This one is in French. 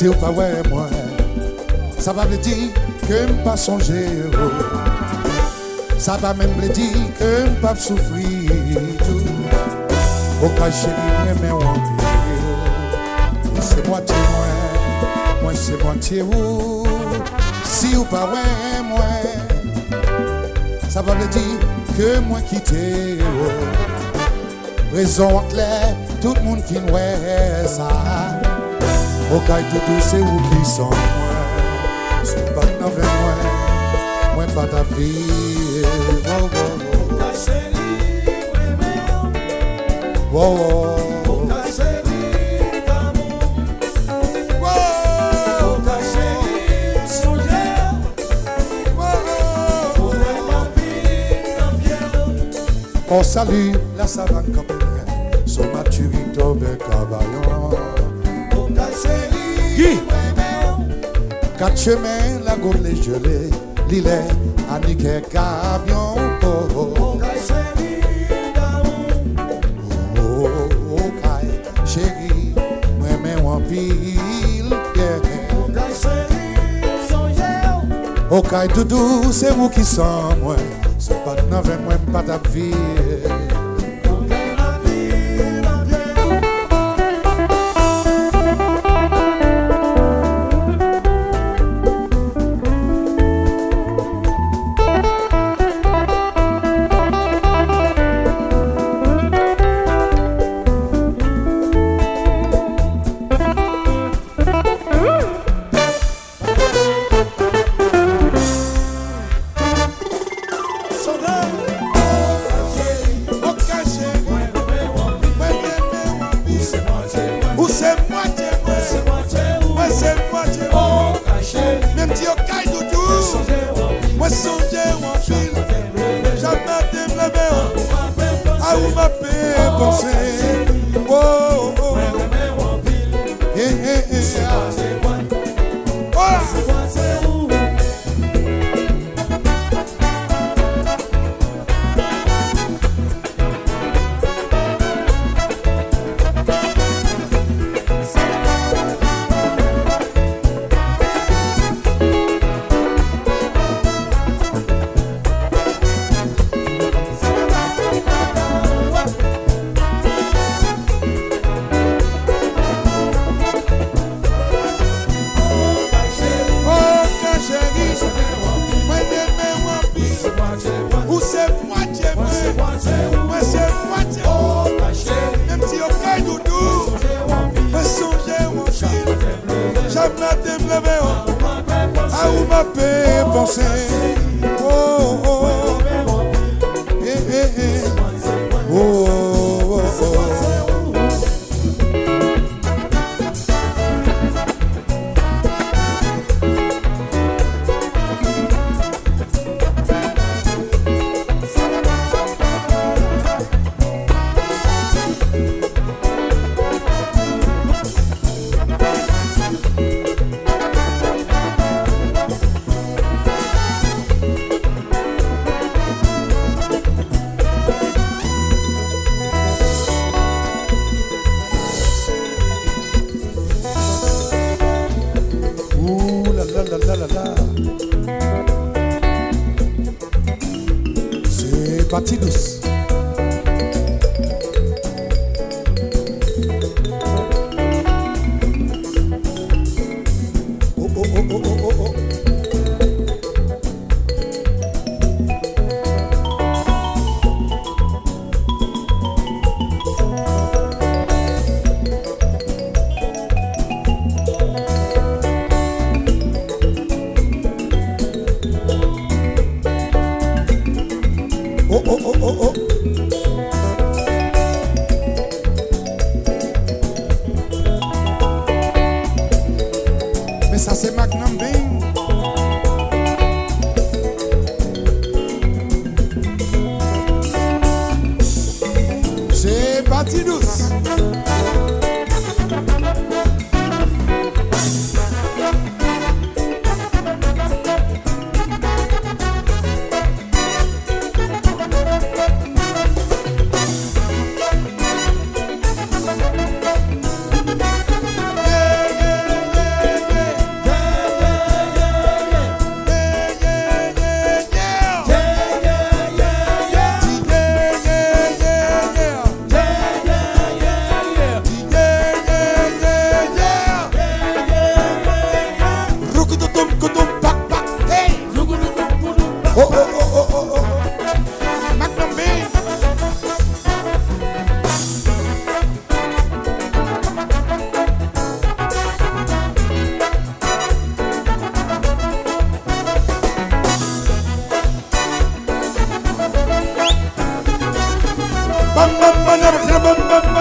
Si ou pas ouais moi, ça va me dire que je pas songer. Ça va même me dire que je pas souffrir. Au cas chéri, mais on c'est moitié moi c'est moitié vous. Si ou pas ouais moi, ça va me dire que moi quitter. Raison claire, tout le monde qui ouais ça. Au cas tout c'est où qui sont moi. C'est pas dans moi pas ta vie. Oh, oh. On salue la savane campéenne, son maturité au cavaillon. Guy, quatre chemins, la gourde les gelées, l'îlet, Annick et Cabion. Oh, chérie, moi, mais on pile, oh, Kai Doudou, c'est vous qui sont, moi. C'est pas de neuf, moi, pas ta vie. C'est parti douce. Oh, oh, oh, oh, oh, oh, oh. Oh, oh, oh, oh, oh. Mais ça c'est Magnum Bing. C'est parti douce. bam bam bam bam bam bam